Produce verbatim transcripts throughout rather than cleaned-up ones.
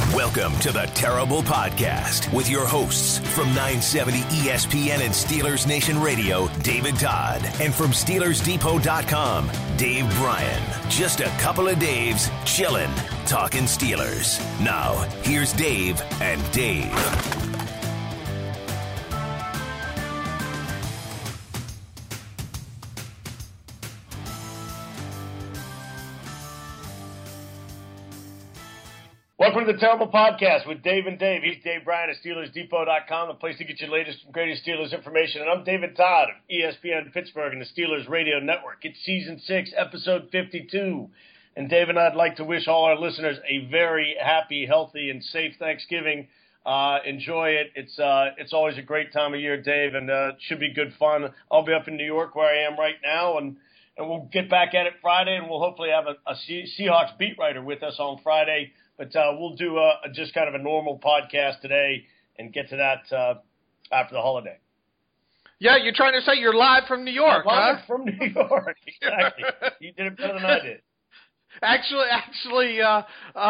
Welcome to the Terrible Podcast with your hosts from nine seventy E S P N and Steelers Nation Radio, David Todd, and from Steelers Depot dot com, Dave Bryan. Just a couple of Daves chillin', talking Steelers. Now, here's Dave and Dave. Welcome to the Terrible Podcast with Dave and Dave. He's Dave Bryan of Steelers Depot dot com, the place to get your latest and greatest Steelers information. And I'm David Todd of E S P N Pittsburgh and the Steelers Radio Network. It's Season six, Episode fifty-two. And Dave and I'd like to wish all our listeners a very happy, healthy, and safe Thanksgiving. Uh, enjoy it. It's uh, it's always a great time of year, Dave, and uh, it should be good fun. I'll be up in New York where I am right now, and, and we'll get back at it Friday, and we'll hopefully have a, a Seahawks beat writer with us on Friday. But uh, we'll do a, just kind of a normal podcast today and get to that uh, after the holiday. Yeah, you're trying to say you're live from New York, I'm live huh? from New York, exactly. You did it better than I did. Actually, actually, uh,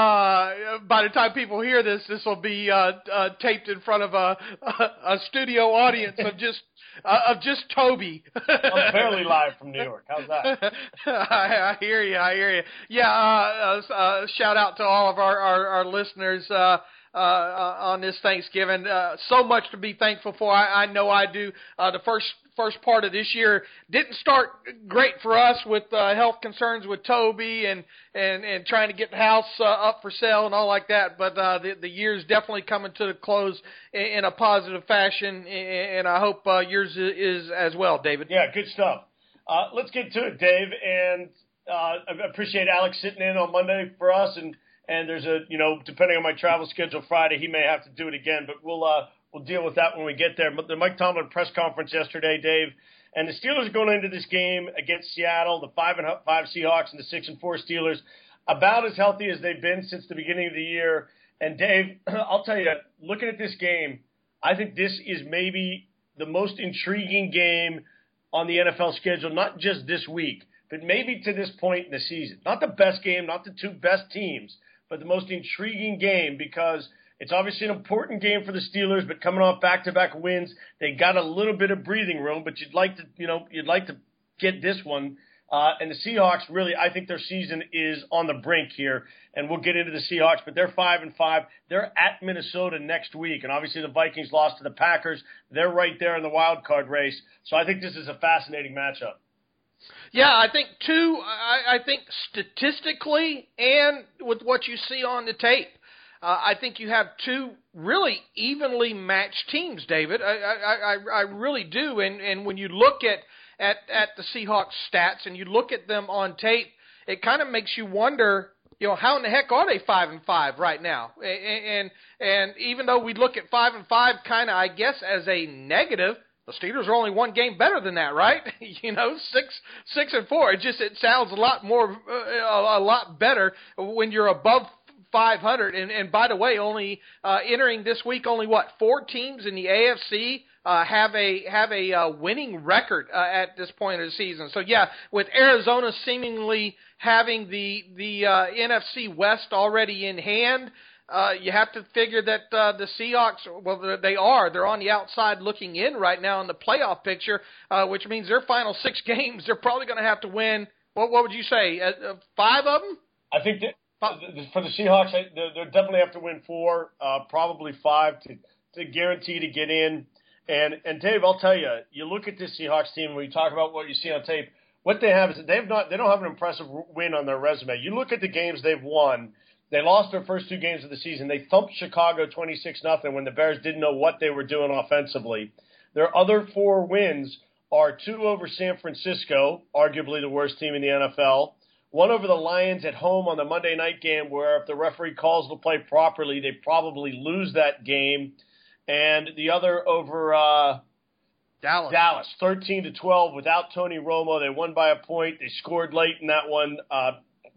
uh, by the time people hear this, this will be uh, uh, taped in front of a, a, a studio audience of just uh, of just Toby. I'm barely live from New York. How's that? I, I hear you. I hear you. Yeah. Uh, uh, uh, shout out to all of our our, our listeners uh, uh, on this Thanksgiving. Uh, so much to be thankful for. I, I know I do. Uh, the first. First part of this year didn't start great for us with uh, health concerns with Toby and, and, and trying to get the house uh, up for sale and all like that. But uh, the, the year's definitely coming to the close in, in a positive fashion, and I hope uh, yours is, is as well, David. Yeah, good stuff. Uh, let's get to it, Dave. And uh, I appreciate Alex sitting in on Monday for us. And, and there's a, you know, depending on my travel schedule Friday, he may have to do it again. But we'll uh, – We'll deal with that when we get there. But the Mike Tomlin press conference yesterday, Dave, and the Steelers are going into this game against Seattle, the five and five Seahawks and the six and four Steelers, about as healthy as they've been since the beginning of the year. And Dave, I'll tell you, looking at this game, I think this is maybe the most intriguing game on the N F L schedule, not just this week, but maybe to this point in the season. Not the best game, not the two best teams, but the most intriguing game because it's obviously an important game for the Steelers, but coming off back-to-back wins, they got a little bit of breathing room. But you'd like to, you know, you'd like to get this one. Uh, and the Seahawks, really, I think their season is on the brink here. And we'll get into the Seahawks, but they're five and five. They're at Minnesota next week, and obviously the Vikings lost to the Packers. They're right there in the wild card race. So I think this is a fascinating matchup. Yeah, I think too. I, I think statistically, and with what you see on the tape. Uh, I think you have two really evenly matched teams, David. I, I, I, I really do. And, and when you look at, at, at the Seahawks stats and you look at them on tape, it kind of makes you wonder, you know, how in the heck are they five and five right now? And and, and even though we look at five and five kind of, I guess, as a negative, the Steelers are only one game better than that, right? you know, six six and four. It just it sounds a lot more, uh, a lot better when you're above five hundred, and, and by the way, only uh, entering this week, only what four teams in the A F C uh, have a have a uh, winning record uh, at this point of the season. So yeah, with Arizona seemingly having the the uh, N F C West already in hand, uh, you have to figure that uh, the Seahawks, well, they are they're on the outside looking in right now in the playoff picture, uh, which means their final six games they're probably going to have to win. What what would you say? Uh, five of them? I think that. For the Seahawks, they'll definitely have to win four, uh, probably five to, to guarantee to get in. And, and Dave, I'll tell you, you look at this Seahawks team, when you talk about what you see on tape, what they have is that they've not, they don't have an impressive win on their resume. You look at the games they've won. They lost their first two games of the season. They thumped Chicago twenty-six nothing when the Bears didn't know what they were doing offensively. Their other four wins are two over San Francisco, arguably the worst team in the N F L. One over the Lions at home on the Monday night game where if the referee calls the play properly, they probably lose that game. And the other over uh, Dallas, Dallas, thirteen to twelve without Tony Romo. They won by a point. They scored late in that one. Uh,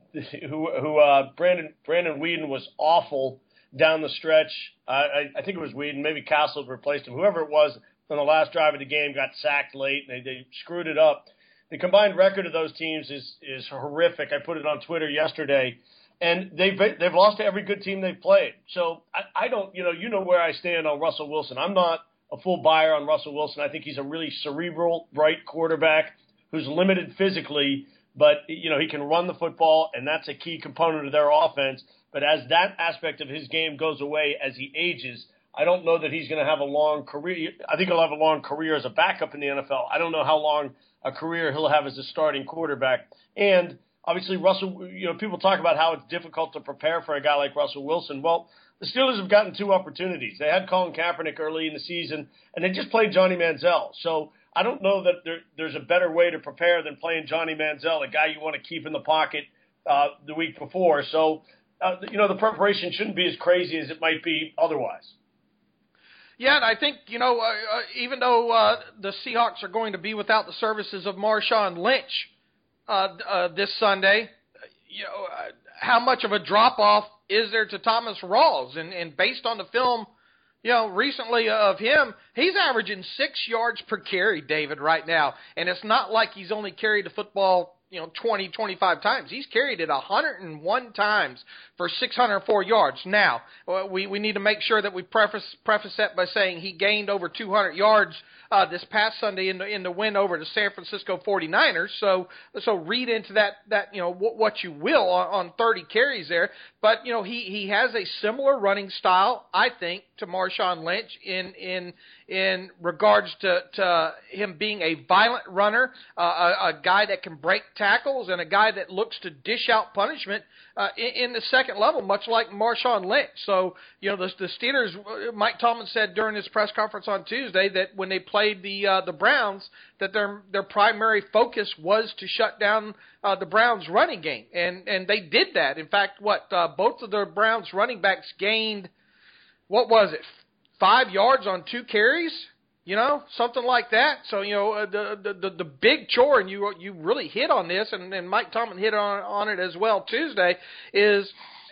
who who uh, Brandon Brandon Weeden was awful down the stretch. Uh, I, I think it was Weeden. Maybe Castle replaced him. Whoever it was on the last drive of the game got sacked late, and they, they screwed it up. The combined record of those teams is is horrific. I put it on Twitter yesterday. and they've they've lost to every good team they've played. So I, I don't, you know, you know where I stand on Russell Wilson. I'm not a full buyer on Russell Wilson. I think he's a really cerebral, bright quarterback who's limited physically, but, you know, he can run the football, and that's a key component of their offense. But as that aspect of his game goes away as he ages, I don't know that he's going to have a long career. I think he'll have a long career as a backup in the N F L. I don't know how long a career he'll have as a starting quarterback. And obviously, Russell, you know, people talk about how it's difficult to prepare for a guy like Russell Wilson. Well, the Steelers have gotten two opportunities. They had Colin Kaepernick early in the season, and they just played Johnny Manziel. So I don't know that there, there's a better way to prepare than playing Johnny Manziel, a guy you want to keep in the pocket uh, the week before. So, uh, you know, the preparation shouldn't be as crazy as it might be otherwise. Yeah, and I think, you know, uh, uh, even though uh, the Seahawks are going to be without the services of Marshawn Lynch uh, uh, this Sunday, you know, uh, how much of a drop-off is there to Thomas Rawls? And, and based on the film, you know, recently of him, he's averaging six yards per carry, David, right now. And it's not like he's only carried the football, you know, twenty, twenty-five times. He's carried it one hundred one times for six hundred four yards. Now, we, we need to make sure that we preface preface that by saying he gained over two hundred yards uh, this past Sunday in the in the win over the San Francisco forty-niners. So so read into that that you know w- what you will on, on thirty carries there. But you know he, he has a similar running style, I think, to Marshawn Lynch in in in regards to, to him being a violent runner, uh, a, a guy that can break tackles, and a guy that looks to dish out punishment uh, in, in the second level, much like Marshawn Lynch. So, you know, the, the Steelers, Mike Tomlin said during his press conference on Tuesday that when they played the uh, the Browns, that their their primary focus was to shut down uh, the Browns' running game, and and they did that. In fact, what uh, both of the Browns' running backs gained, what was it? Five yards on two carries, you know, something like that. So, you know, uh, the, the the big chore, and you you really hit on this, and, and Mike Tomlin hit on on it as well Tuesday, is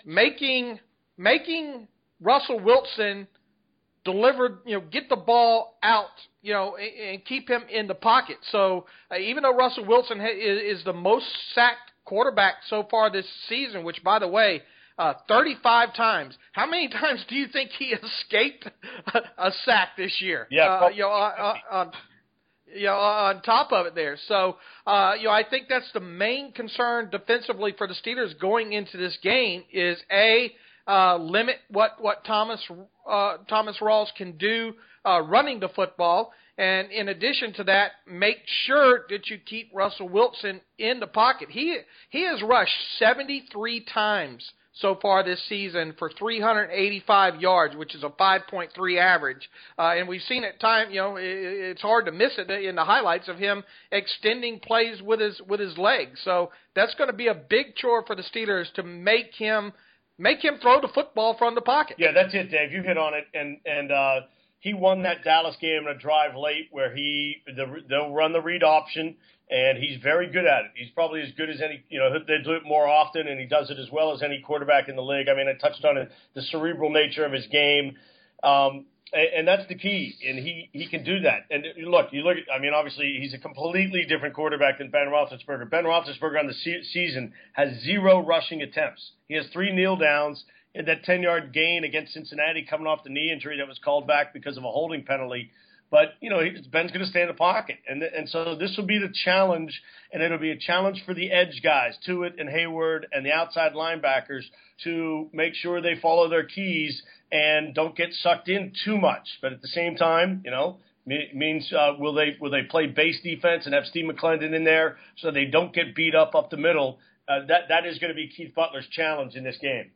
making making Russell Wilson deliver, you know, get the ball out, you know, and, and keep him in the pocket. So uh, even though Russell Wilson ha- is, is the most sacked quarterback so far this season, which, by the way, Uh, thirty-five times. How many times do you think he escaped a, a sack this year? Yeah, uh, you know, on, on, you know, on top of it there. So, uh, you know, I think that's the main concern defensively for the Steelers going into this game is a uh, limit what what Thomas uh, Thomas Rawls can do uh, running the football, and in addition to that, make sure that you keep Russell Wilson in the pocket. He he has rushed seventy-three times so far this season for three hundred eighty-five yards, which is a five point three average. Uh, and we've seen at time, you know, it, it's hard to miss it in the highlights of him extending plays with his with his legs. So that's going to be a big chore for the Steelers to make him make him throw the football from the pocket. Yeah, that's it, Dave. You hit on it, and and uh, he won that Dallas game in a drive late where he the, they'll run the read option. And he's very good at it. He's probably as good as any, you know, they do it more often, and he does it as well as any quarterback in the league. I mean, I touched on it, the cerebral nature of his game, um, and, and that's the key, and he, he can do that. And look, you look at, I mean, obviously, he's a completely different quarterback than Ben Roethlisberger. Ben Roethlisberger on the se- season has zero rushing attempts. He has three kneel downs. And that ten-yard gain against Cincinnati coming off the knee injury that was called back because of a holding penalty. But, you know, Ben's going to stay in the pocket. And and so this will be the challenge, and it'll be a challenge for the edge guys, Tuitt and Hayward and the outside linebackers, to make sure they follow their keys and don't get sucked in too much. But at the same time, you know, means uh, will they will they play base defense and have Steve McClendon in there so they don't get beat up up the middle? Uh, that that is going to be Keith Butler's challenge in this game.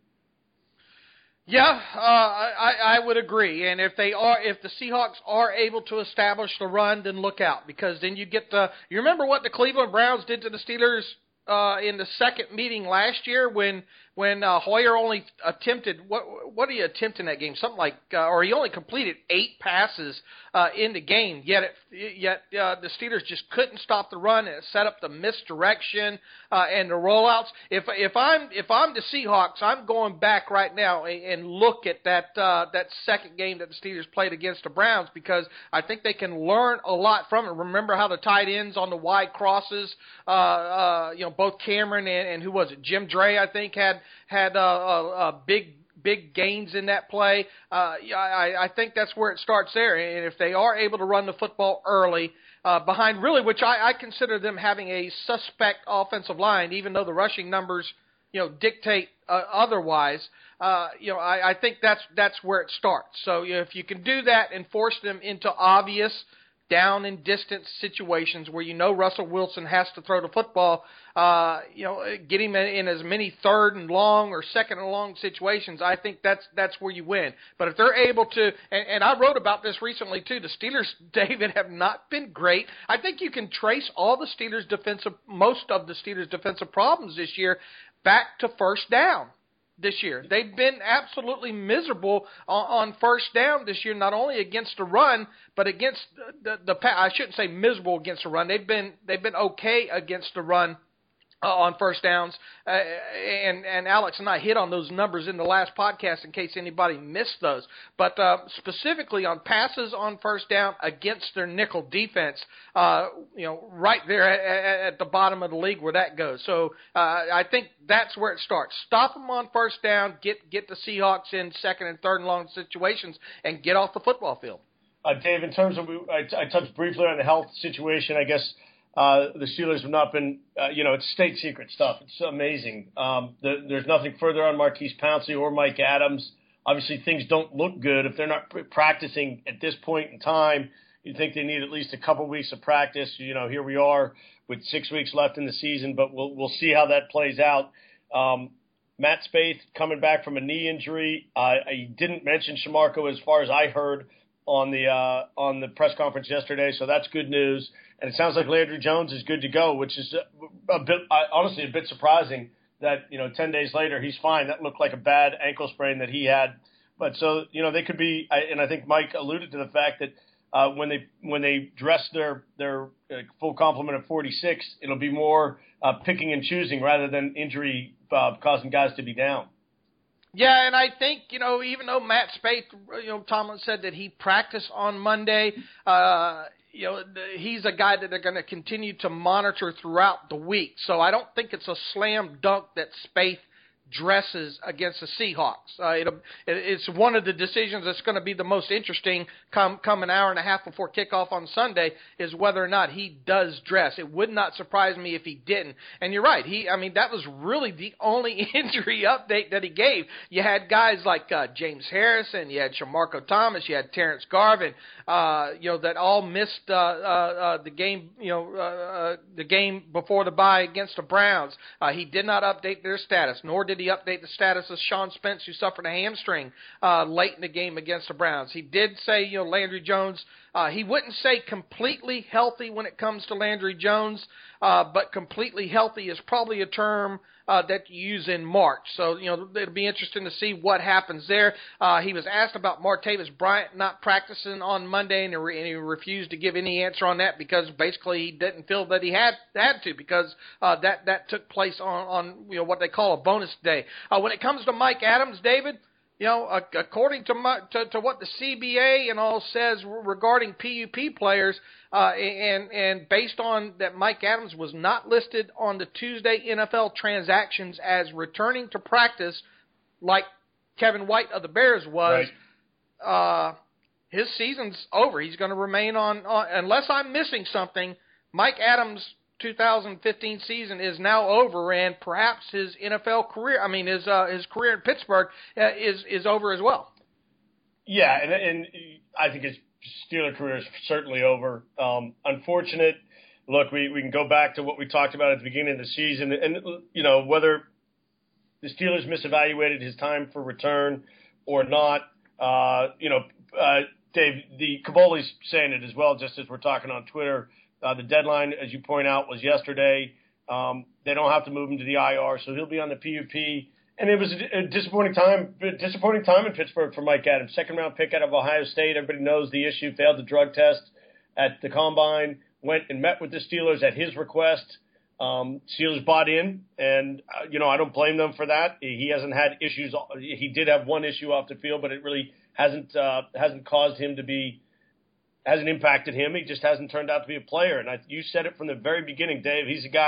Yeah, uh, I, I would agree. And if they are, if the Seahawks are able to establish the run, then look out, because then you get the. You remember what the Cleveland Browns did to the Steelers uh, in the second meeting last year when when uh, Hoyer only attempted what what did he attempt in that game? Something like, uh, or he only completed eight passes uh, in the game. Yet it, yet uh, the Steelers just couldn't stop the run, and it set up the misdirection uh, and the rollouts. If if I'm if I'm the Seahawks, I'm going back right now and, and look at that uh, that second game that the Steelers played against the Browns, because I think they can learn a lot from it. Remember how the tight ends on the wide crosses, uh, uh, you know, both Cameron and, and who was it, Jim Dre, I think, had had uh, a, a big big gains in that play. Uh, I, I think that's where it starts there. And if they are able to run the football early, uh, behind really, which I, I consider them having a suspect offensive line, even though the rushing numbers, you know, dictate uh, otherwise. Uh, you know, I, I think that's that's where it starts. So you know, if you can do that and force them into obvious down and distance situations where you know Russell Wilson has to throw the football, uh, you know, get him in, in as many third and long or second and long situations, I think that's that's where you win. But if they're able to, and, and I wrote about this recently too, the Steelers, David, have not been great. I think you can trace all the Steelers' defensive, most of the Steelers' defensive problems this year back to first down. This year, they've been absolutely miserable on, on first down this year. Not only against the run, but against the, the, the I shouldn't say miserable against the run. They've been they've been okay against the run uh, on first downs. Uh, and and Alex and I hit on those numbers in the last podcast in case anybody missed those. But uh, specifically on passes on first down against their nickel defense, uh, you know, right there at, at the bottom of the league where that goes. So uh, I think that's where it starts. Stop them on first down, get get the Seahawks in second and third and long situations, and get off the football field. Uh, Dave, in terms of, I, I touched briefly on the health situation. I guess uh, the Steelers have not been, uh, you know, it's state secret stuff. It's amazing. Um, the, there's nothing further on Marquise Pouncey or Mike Adams. Obviously, things don't look good if they're not practicing at this point in time. You'd think they need at least a couple weeks of practice. You know, here we are with six weeks left in the season, but we'll we'll see how that plays out. Um, Matt Spaeth coming back from a knee injury. Uh, I didn't mention Shamarko as far as I heard on the uh, on the press conference yesterday, so that's good news. And it sounds like Landry Jones is good to go, which is a, a bit, uh, honestly, a bit surprising that, you know, ten days later he's fine. That looked like a bad ankle sprain that he had. But so, you know, they could be, and I think Mike alluded to the fact that uh, when they when they dress their their uh, full complement of forty-six, it'll be more uh, picking and choosing rather than injury uh, causing guys to be down. Yeah, and I think, you know, even though Matt Spaeth, you know, Tomlin said that he practiced on Monday, uh, you know, he's a guy that they're going to continue to monitor throughout the week. So I don't think it's a slam dunk that Spaeth dresses against the Seahawks. Uh, it'll, it's one of the decisions that's going to be the most interesting come, come an hour and a half before kickoff on Sunday is whether or not he does dress. It would not surprise me if he didn't. And you're right. He, I mean, that was really the only injury update that he gave. You had guys like uh, James Harrison, you had Shamarko Thomas, you had Terrence Garvin, uh, you know, that all missed uh, uh, uh, the game, you know, uh, uh, the game before the bye against the Browns. Uh, he did not update their status, nor did he update the status of Sean Spence, who suffered a hamstring uh, late in the game against the Browns. He did say, you know, Landry Jones, uh, he wouldn't say completely healthy when it comes to Landry Jones, uh, but completely healthy is probably a term uh, that you use in March. So, you know, it'll be interesting to see what happens there. Uh, he was asked about Martavis Bryant not practicing on Monday, and he, re- and he refused to give any answer on that because basically he didn't feel that he had had to because uh, that, that took place on, on, you know, what they call a bonus day. Uh, when it comes to Mike Adams, David, you know, uh, according to, my, to to what the C B A and all says regarding P U P players, uh, and and based on that Mike Adams was not listed on the Tuesday N F L transactions as returning to practice like Kevin White of the Bears was, right. uh, his season's over. He's going to remain on, on, unless I'm missing something, Mike Adams' two thousand fifteen season is now over, and perhaps his N F L career, I mean, his uh, his career in Pittsburgh uh, is is over as well. Yeah, and, and I think his Steeler career is certainly over. Um, unfortunate. Look, we, we can go back to what we talked about at the beginning of the season, and, you know, whether the Steelers misevaluated his time for return or not. Uh, you know, uh, Dave, the Caboli's saying it as well, just as we're talking on Twitter. Uh, the deadline, as you point out, was yesterday. Um, they don't have to move him to the I R, so he'll be on the P U P. And it was a, a disappointing time, disappointing time in Pittsburgh for Mike Adams. Second round pick out of Ohio State. Everybody knows the issue. Failed the drug test at the combine. Went and met with the Steelers at his request. Um, Steelers bought in, and uh, you know I don't blame them for that. He hasn't had issues. He did have one issue off the field, but it really hasn't uh, hasn't caused him to be. Hasn't impacted him. He just hasn't turned out to be a player. And I, you said it from the very beginning, Dave. He's a guy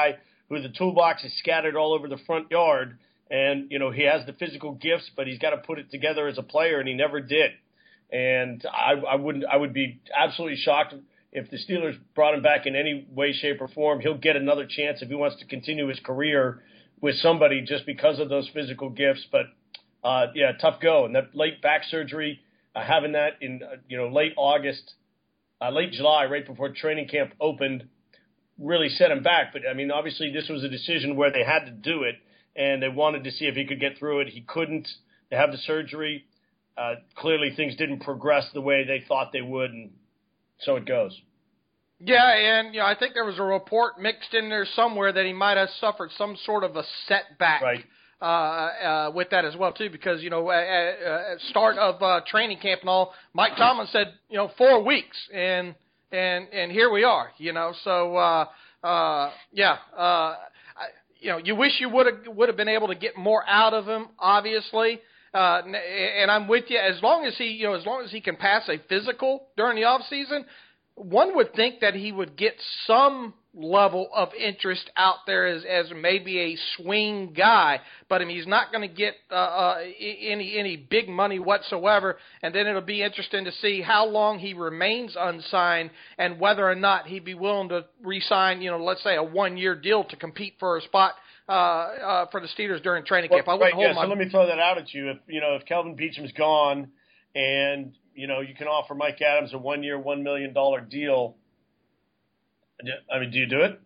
who the toolbox is scattered all over the front yard. And, you know, he has the physical gifts, but he's got to put it together as a player, and he never did. And I, I wouldn't, I would be absolutely shocked if the Steelers brought him back in any way, shape, or form. He'll get another chance if he wants to continue his career with somebody just because of those physical gifts. But, uh, yeah, tough go. And that late back surgery, uh, having that in, uh, you know, late August, uh, late July, right before training camp opened, really set him back. But, I mean, obviously this was a decision where they had to do it, and they wanted to see if he could get through it. He couldn't. They have the surgery. Uh, clearly things didn't progress the way they thought they would, and so it goes. Yeah, and you know, I think there was a report mixed in there somewhere that he might have suffered some sort of a setback right. uh, uh, with that as well, too, because, you know, at, at start of uh, training camp and all, Mike Tomlin said, you know, four weeks, and and and here we are, you know. So, uh, uh, yeah, uh, I, you know, you wish you would have would have been able to get more out of him, obviously. Uh, and I'm with you. As long as he, you know, as long as he can pass a physical during the off season, one would think that he would get some level of interest out there as, as maybe a swing guy. But I mean, he's not going to get uh, uh, any any big money whatsoever. And then it'll be interesting to see how long he remains unsigned and whether or not he'd be willing to re-sign, you know, let's say a one-year deal to compete for a spot Uh, uh, for the Steelers during training camp. Well, I wouldn't right, hold yeah, my. So let me throw that out at you. If you know if Kelvin Beacham's gone, and you know you can offer Mike Adams a one-year, one million dollar deal. I mean, do you do it?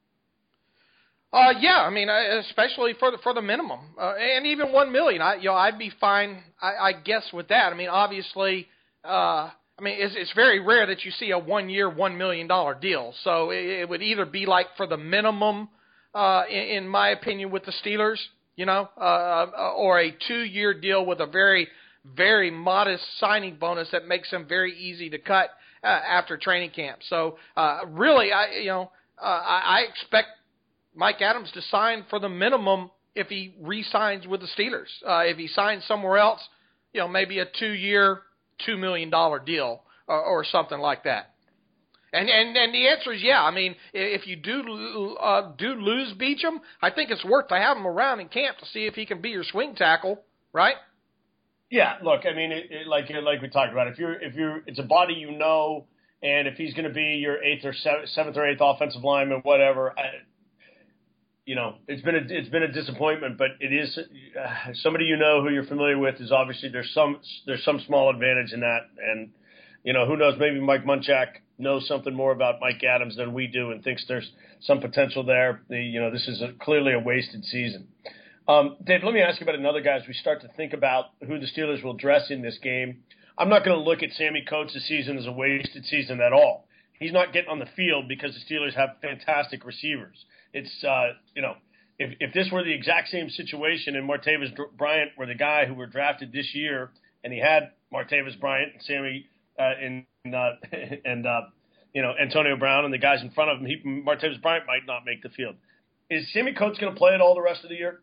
Uh, yeah, I mean, especially for the for the minimum, uh, and even one million. I you know I'd be fine. I, I guess with that. I mean, obviously, uh, I mean it's it's very rare that you see a one-year, one million dollar deal. So it, it would either be like for the minimum. Uh, in, in my opinion, with the Steelers, you know, uh, or a two-year deal with a very, very modest signing bonus that makes them very easy to cut uh, after training camp. So, uh, really, I, you know, uh, I, I expect Mike Adams to sign for the minimum if he re-signs with the Steelers. Uh, if he signs somewhere else, you know, maybe a two-year, two million dollar deal or, or something like that. And, and and the answer is yeah. I mean, if you do uh, do lose Beacham, I think it's worth to have him around in camp to see if he can be your swing tackle, right? Yeah. Look, I mean, it, it, like like we talked about, if you're if you're it's a body you know, and if he's going to be your eighth or seventh, seventh or eighth offensive lineman, whatever, I, you know, it's been a it's been a disappointment. But it is uh, somebody you know who you're familiar with is obviously there's some there's some small advantage in that, and you know who knows, maybe Mike Munchak knows something more about Mike Adams than we do and thinks there's some potential there. The, you know, this is a, clearly a wasted season. Um, Dave, let me ask you about another guy as we start to think about who the Steelers will dress in this game. I'm not going to look at Sammy Coates' season as a wasted season at all. He's not getting on the field because the Steelers have fantastic receivers. It's, uh, you know, if, if this were the exact same situation and Martavis Bryant were the guy who were drafted this year and he had Martavis Bryant and Sammy uh, in Uh, and, uh, you know, Antonio Brown and the guys in front of him, he, Martavis Bryant might not make the field. Is Sammy Coates going to play it all the rest of the year?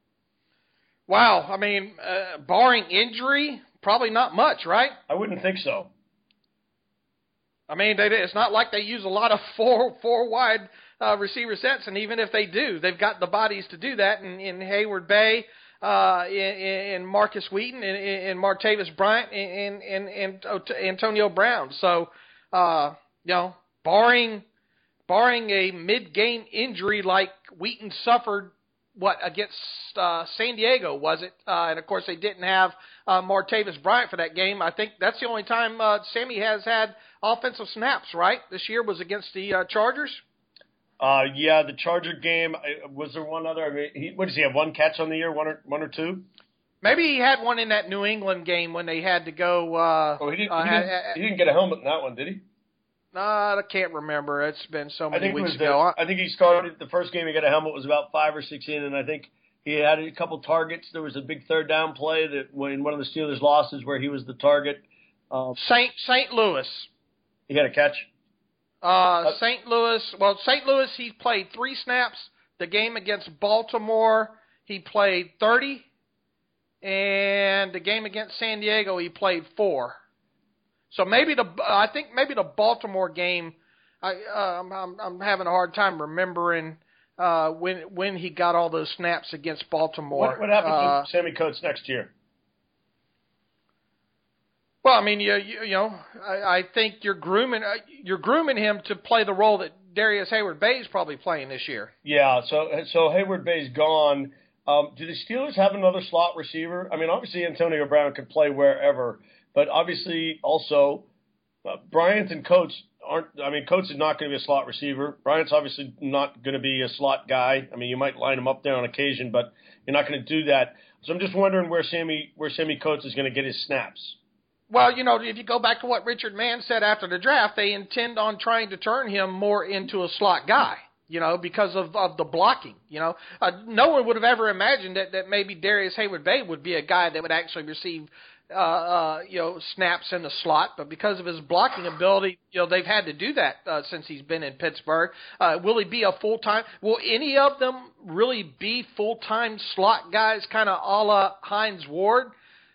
Wow. I mean, uh, barring injury, probably not much, right? I wouldn't think so. I mean, they, it's not like they use a lot of four four wide uh, receiver sets, and even if they do, they've got the bodies to do that in, in Hayward Bay, Uh, in, in Marcus Wheaton, in, in Martavis Bryant, and in, in, in Antonio Brown. So, uh, you know, barring barring a mid-game injury like Wheaton suffered, what, against uh, San Diego, was it? Uh, and, of course, they didn't have uh, Martavis Bryant for that game. I think that's the only time uh, Sammy has had offensive snaps, right? This year was against the uh, Chargers. Uh, yeah, the Charger game. Was there one other? I mean, he, what does he have? One catch on the year, one or one or two? Maybe he had one in that New England game when they had to go. Uh, oh, he didn't, uh, he, didn't, had, he didn't get a helmet in that one, did he? Uh, I can't remember. It's been so many weeks the, ago. I think he started the first game. He got a helmet was about five or six in, and I think he had a couple targets. There was a big third down play that when one of the Steelers' losses where he was the target. Uh, Saint Saint Louis. He had a catch. Uh, Saint Louis, well, Saint Louis, he played three snaps. The game against Baltimore, he played thirty. And the game against San Diego, he played four. So maybe the, I think maybe the Baltimore game, I, uh, I'm, I'm, I'm having a hard time remembering uh, when when he got all those snaps against Baltimore. What, what happens uh, with Sammy Coates next year? Well, I mean, you you, you know, I, I think you're grooming uh, you're grooming him to play the role that Darius Hayward-Bay is probably playing this year. Yeah, so so Hayward-Bay's gone. Um, do the Steelers have another slot receiver? I mean, obviously Antonio Brown could play wherever, but obviously also uh, Bryant and Coates aren't. I mean, Coates is not going to be a slot receiver. Bryant's obviously not going to be a slot guy. I mean, you might line him up there on occasion, but you're not going to do that. So I'm just wondering where Sammy where Sammy Coates is going to get his snaps. Well, you know, if you go back to what Richard Mann said after the draft, they intend on trying to turn him more into a slot guy, you know, because of, of the blocking, you know. Uh, no one would have ever imagined that, that maybe Darius Hayward-Bay would be a guy that would actually receive, uh, uh, you know, snaps in the slot. But because of his blocking ability, you know, they've had to do that uh, since he's been in Pittsburgh. Uh, will he be a full-time? Will any of them really be full-time slot guys, kind of a la Hines Ward?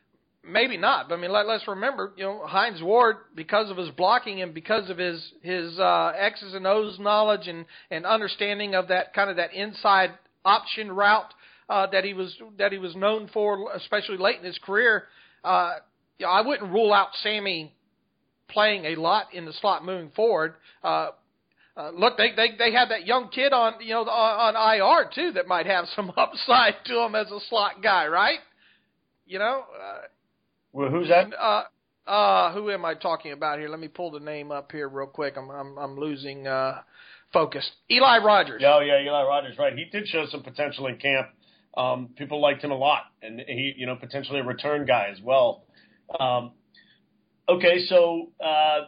Maybe not, but I mean, let, let's remember, you know, Hines Ward, because of his blocking and because of his his uh, X's and O's knowledge and, and understanding of that kind of that inside option route uh, that he was that he was known for, especially late in his career, uh, you know, I wouldn't rule out Sammy playing a lot in the slot moving forward. Uh, uh, look, they, they they have that young kid on you know on, on I R too that might have some upside to him as a slot guy, right? You know. Uh, Well, who's that? Uh, uh, who am I talking about here? Let me pull the name up here real quick. I'm I'm, I'm losing uh, focus. Eli Rogers. Oh, yeah, Eli Rogers, right. He did show some potential in camp. Um, people liked him a lot, and he, you know, potentially a return guy as well. Um, okay, so uh,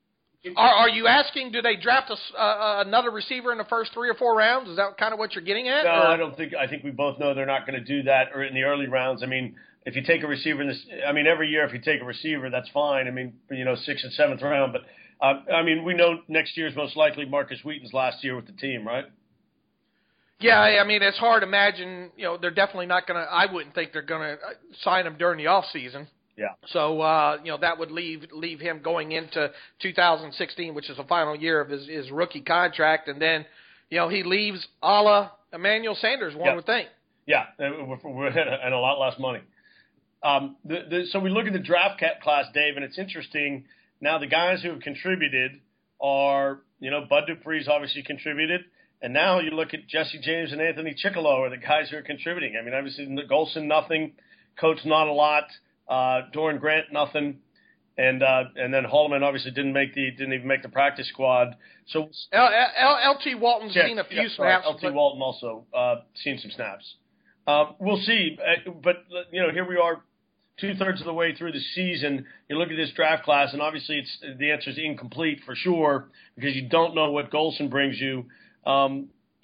are are you asking? Do they draft a, uh, another receiver in the first three or four rounds? Is that kind of what you're getting at? No, or? I don't think. I think we both know they're not going to do that, or in the early rounds. I mean. If you take a receiver in this, I mean, every year if you take a receiver, that's fine. I mean, you know, sixth and seventh round. But, uh, I mean, we know next year's most likely Marcus Wheaton's last year with the team, right? Yeah, I mean, it's hard to imagine, you know, they're definitely not going to, I wouldn't think they're going to sign him during the off season. Yeah. So, uh, you know, that would leave leave him going into two thousand sixteen, which is the final year of his, his rookie contract. And then, you know, he leaves a la Emmanuel Sanders, one yeah. would think. Yeah, and, we're, we're, and a lot less money. Um, the, the, so we look at the draft class, Dave, and it's interesting. Now the guys who have contributed are, you know, Bud Dupree's obviously contributed, and now you look at Jesse James and Anthony Chickillo are the guys who are contributing. I mean, obviously Golson, nothing. Coates, not a lot. Uh, Doran Grant, nothing. And uh, and then Holloman obviously didn't make the didn't even make the practice squad. So L, L, L T Walton's yeah, seen a few yeah, snaps. L T Walton also uh, seen some snaps. Um, we'll see, uh, but you know, here we are. Two-thirds of the way through the season, you look at this draft class, and obviously it's the answer is incomplete for sure because you don't know what Golson brings you. Um,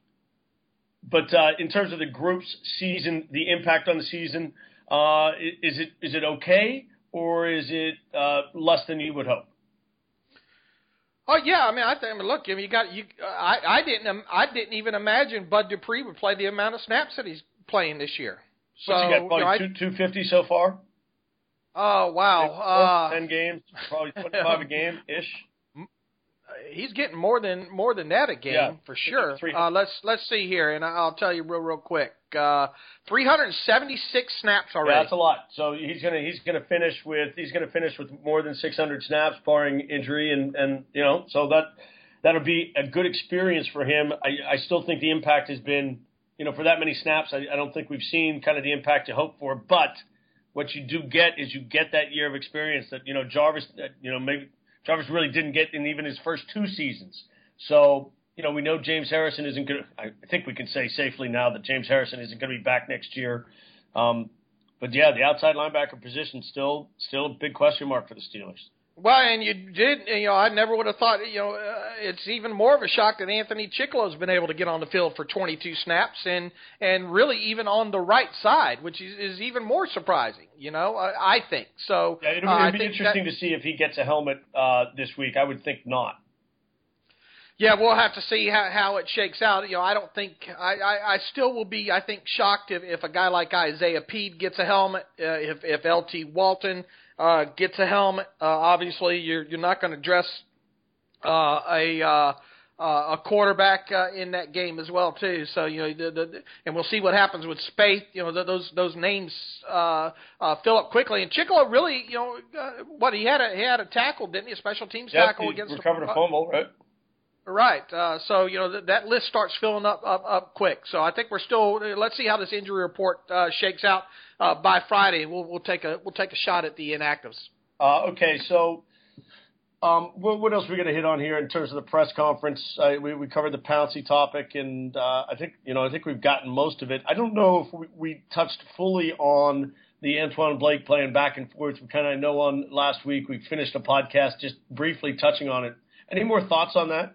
but uh, in terms of the group's season, the impact on the season, uh, is it is it okay or is it uh, less than you would hope? Oh yeah, I mean, I think. I mean, look, I mean, you got you. I I didn't I didn't even imagine Bud Dupree would play the amount of snaps that he's playing this year. So What's he got? Probably you know, two two fifty so far. Oh, wow. Uh, Ten games, probably twenty-five a game ish. He's getting more than more than that a game yeah. for sure. Uh, let's let's see here, and I'll tell you real real quick. Uh, three hundred seventy-six snaps already. Yeah, that's a lot. So he's gonna he's gonna finish with he's gonna finish with more than six hundred snaps, barring injury, and, and you know, so that that'll be a good experience for him. I, I still think the impact has been, you know, for that many snaps. I, I don't think we've seen kind of the impact you hope for, but what you do get is you get that year of experience that, you know, Jarvis, you know, maybe Jarvis really didn't get in even his first two seasons. So, you know, we know James Harrison isn't going to, I think we can say safely now that James Harrison isn't going to be back next year. Um, but yeah, the outside linebacker position still, still a big question mark for the Steelers. Well, and you did, you know, I never would have thought, you know, uh, it's even more of a shock that Anthony Chickillo's been able to get on the field for twenty-two snaps and, and really even on the right side, which is, is even more surprising, you know, I, I think. So yeah, it'll, uh, it'll be interesting that, to see if he gets a helmet uh, this week. I would think not. Yeah, we'll have to see how, how it shakes out. You know, I don't think I, I, I still will be, I think, shocked if, if a guy like Isaiah Peed gets a helmet, uh, if if L T Walton uh, gets a helmet. Uh, obviously, you're you're not going to dress uh, a uh, uh, a quarterback uh, in that game as well too. So you know, the, the, and we'll see what happens with Spaeth. You know, the, those those names uh, uh, fill up quickly. And Chickalo really, you know, uh, what he had a he had a tackle, didn't he? A special teams yep, tackle he against recovered the, a fumble, right? Right. Uh, so, you know, th- that list starts filling up, up up quick. So I think we're still – let's see how this injury report uh, shakes out uh, by Friday. We'll, we'll take a we'll take a shot at the inactives. Uh, okay, so um, what, what else are we going to hit on here in terms of the press conference? Uh, we, we covered the Pouncey topic, and uh, I think you know I think we've gotten most of it. I don't know if we, we touched fully on the Antoine Blake playing back and forth. We kind of know on last week we finished a podcast just briefly touching on it. Any more thoughts on that?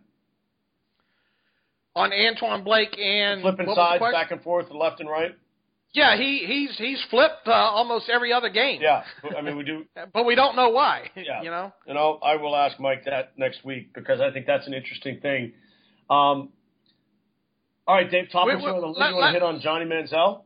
On Antoine Blake and flipping sides back and forth, left and right. Yeah, he he's he's flipped uh, almost every other game. Yeah, I mean we do, but we don't know why. Yeah, you know. And I'll, I will ask Mike that next week because I think that's an interesting thing. Um, all right, Dave, topics we, we, on the league. Let, you want to hit on Johnny Manziel?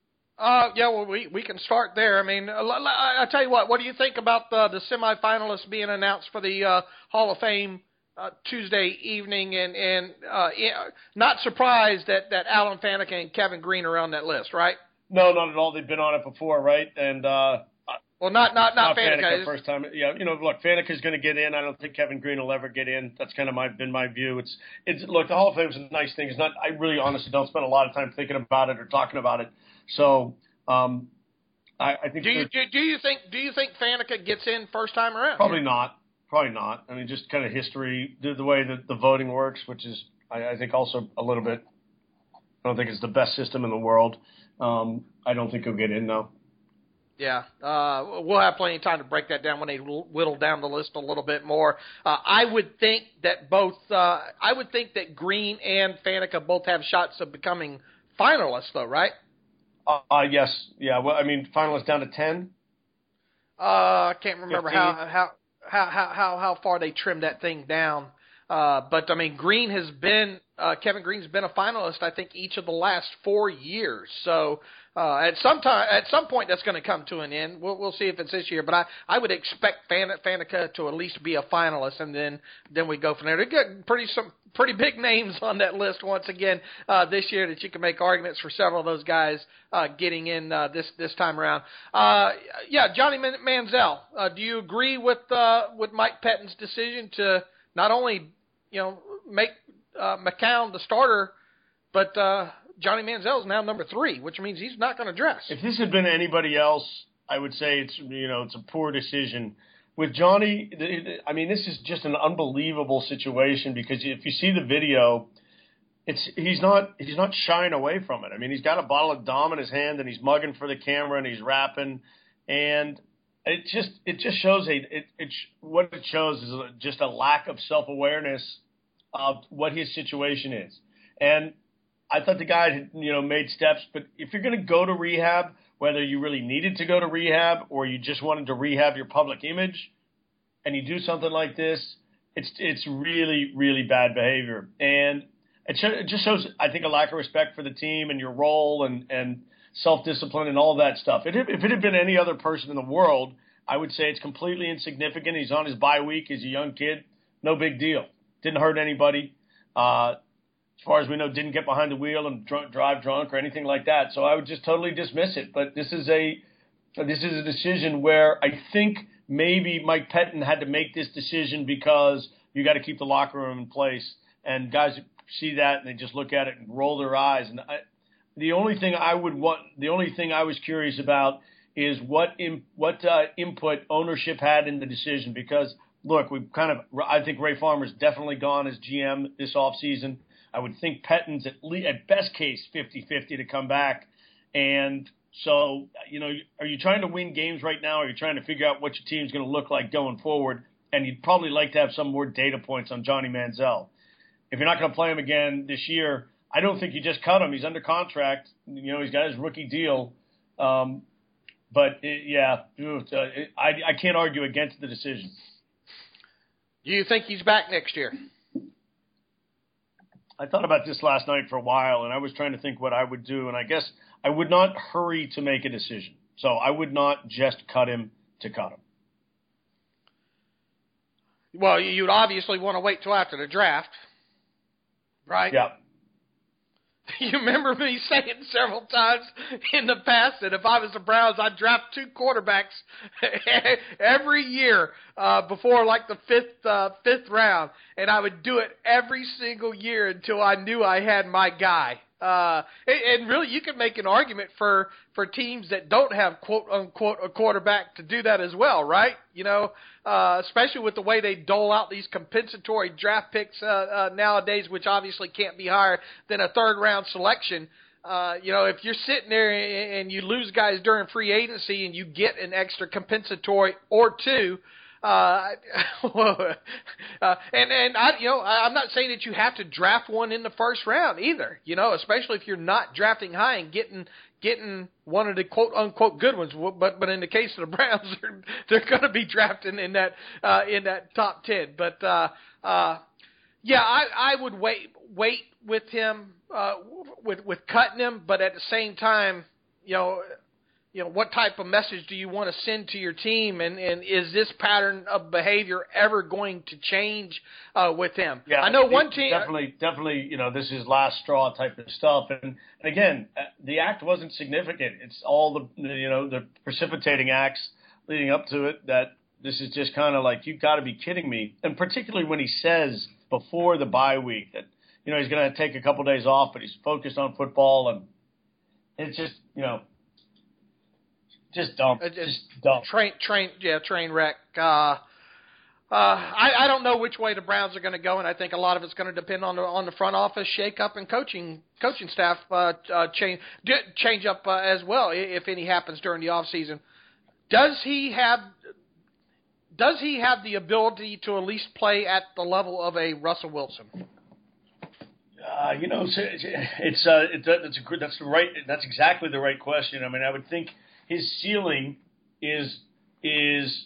Uh, yeah, well, we we can start there. I mean, I tell you what. What do you think about the the semifinalists being announced for the uh, Hall of Fame? Uh, Tuesday evening, and and uh, not surprised that, that Alan Faneca and Kevin Green are on that list, right? No, not at all. They've been on it before, right? And uh, well, not not not, not Faneca. Faneca First time, yeah. You know, look, Faneca's going to get in. I don't think Kevin Green will ever get in. That's kind of my been my view. It's it's look, the Hall of Fame is a nice thing. It's not. I really honestly don't spend a lot of time thinking about it or talking about it. So um, I, I think. Do you do, do you think do you think Faneca gets in first time around? Probably not. Probably not. I mean, just kind of history, the, the way that the voting works, which is, I, I think, also a little bit. I don't think it's the best system in the world. Um, I don't think he'll get in, though. Yeah, uh, we'll have plenty of time to break that down when they whittle down the list a little bit more. Uh, I would think that both, uh, I would think that Green and Faneca both have shots of becoming finalists, though, right? Uh, uh yes, yeah. Well, I mean, finalists down to ten. Uh, I can't remember fifteen. how how. How, how how how far they trimmed that thing down, uh, but I mean Green has been uh, Kevin Green's been a finalist I think each of the last four years. So uh, at some time at some point that's going to come to an end. We'll we'll see if it's this year, but I, I would expect Fan, Faneca to at least be a finalist, and then then we go from there. They get pretty some pretty big names on that list once again uh, this year that you can make arguments for several of those guys uh, getting in uh, this this time around. Uh, yeah, Johnny Man- Manziel. Uh, do you agree with uh, with Mike Pettine's decision to not only you know make uh, McCown the starter, but uh, Johnny Manziel is now number three, which means he's not going to dress. If this had been anybody else, I would say it's you know it's a poor decision. With Johnny, I mean, this is just an unbelievable situation because if you see the video, it's he's not he's not shying away from it. I mean, he's got a bottle of Dom in his hand and he's mugging for the camera and he's rapping, and it just it just shows a it, it what it shows is just a lack of self-awareness of what his situation is. And I thought the guy had you know made steps, but if you're going to go to rehab, whether you really needed to go to rehab or you just wanted to rehab your public image, and you do something like this, it's it's really, really bad behavior. And it, sh- it just shows, I think, a lack of respect for the team and your role and, and self-discipline and all that stuff. It, if it had been any other person in the world, I would say it's completely insignificant. He's on his bye week. He's a young kid. No big deal. Didn't hurt anybody. Uh, as far as we know, didn't get behind the wheel and dr- drive drunk or anything like that. So I would just totally dismiss it. But this is a this is a decision where I think maybe Mike Pettine had to make this decision because you got to keep the locker room in place. And guys see that and they just look at it and roll their eyes. And I, the only thing I would want, the only thing I was curious about is what in, what uh, input ownership had in the decision. Because look, we've kind of I think Ray Farmer's definitely gone as G M this offseason. I would think Pettine's at least, at best case fifty-fifty to come back. And so, you know, are you trying to win games right now? Or are you trying to figure out what your team's going to look like going forward? And you'd probably like to have some more data points on Johnny Manziel. If you're not going to play him again this year, I don't think you just cut him. He's under contract. You know, he's got his rookie deal. Um, but, it, yeah, it, it, I, I can't argue against the decision. Do you think he's back next year? I thought about this last night for a while, and I was trying to think what I would do, and I guess I would not hurry to make a decision. So I would not just cut him to cut him. Well, you'd obviously want to wait till after the draft. right? Yeah. You remember me saying several times in the past that if I was the Browns, I'd draft two quarterbacks every year uh, before like the fifth uh, fifth round, and I would do it every single year until I knew I had my guy. Uh, and, and really, you can make an argument for, for teams that don't have quote unquote a quarterback to do that as well, right? You know, uh, especially with the way they dole out these compensatory draft picks uh, uh, nowadays, which obviously can't be higher than a third round selection. Uh, you know, if you're sitting there and you lose guys during free agency and you get an extra compensatory or two. Uh, uh, and, and I, you know, I'm not saying that you have to draft one in the first round either, you know, especially if you're not drafting high and getting, getting one of the quote unquote good ones. But, but in the case of the Browns, they're, they're going to be drafting in that, uh, in that top ten. But, uh, uh, yeah, I, I would wait, wait with him, uh, with, with cutting him, but at the same time, you know, You know, what type of message do you want to send to your team, and, and is this pattern of behavior ever going to change uh, with him? Yeah, I know one team definitely, definitely. You know, this is last straw type of stuff, and, and again, the act wasn't significant. It's all the you know the precipitating acts leading up to it that this is just kind of like, you've got to be kidding me. And particularly when he says before the bye week that you know he's going to take a couple days off, but he's focused on football, and it's just you know. Just dumb. Uh, just, just dumb. Train, train, yeah, train wreck. Uh, uh, I, I don't know which way the Browns are going to go, and I think a lot of it's going to depend on the on the front office shake-up and coaching coaching staff uh, uh, change change up uh, as well, if any happens during the off season. Does he have Does he have the ability to at least play at the level of a Russell Wilson? Uh, you know, it's it's uh, it, that's a, that's the right that's exactly the right question. I mean, I would think his ceiling is is